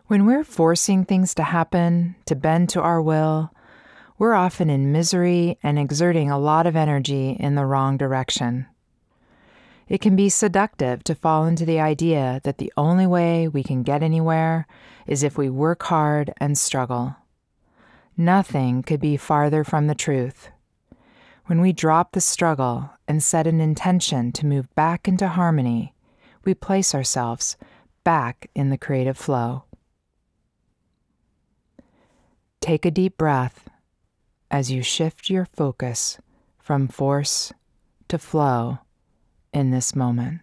When we're forcing things to happen, to bend to our will, we're often in misery and exerting a lot of energy in the wrong direction. It can be seductive to fall into the idea that the only way we can get anywhere is if we work hard and struggle. Nothing could be farther from the truth. When we drop the struggle and set an intention to move back into harmony, we place ourselves back in the creative flow. Take a deep breath as you shift your focus from force to flow in this moment.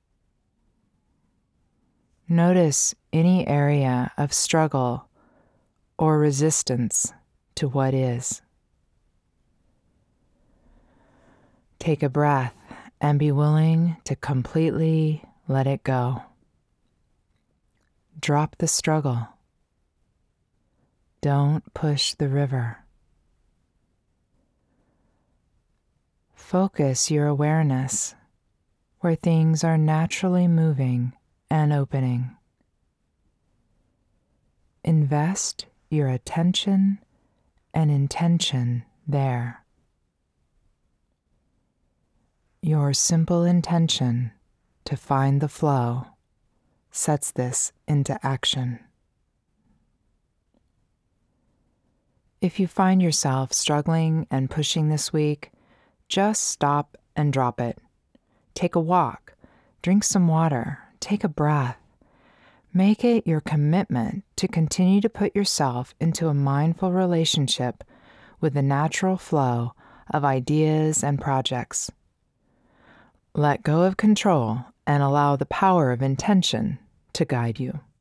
Notice any area of struggle or resistance to what is. Take a breath and be willing to completely let it go. Drop the struggle. Don't push the river. Focus your awareness where things are naturally moving and opening. Invest your attention and intention there. Your simple intention to find the flow sets this into action. If you find yourself struggling and pushing this week, just stop and drop it. Take a walk, drink some water, take a breath. Make it your commitment to continue to put yourself into a mindful relationship with the natural flow of ideas and projects. Let go of control and allow the power of intention to guide you.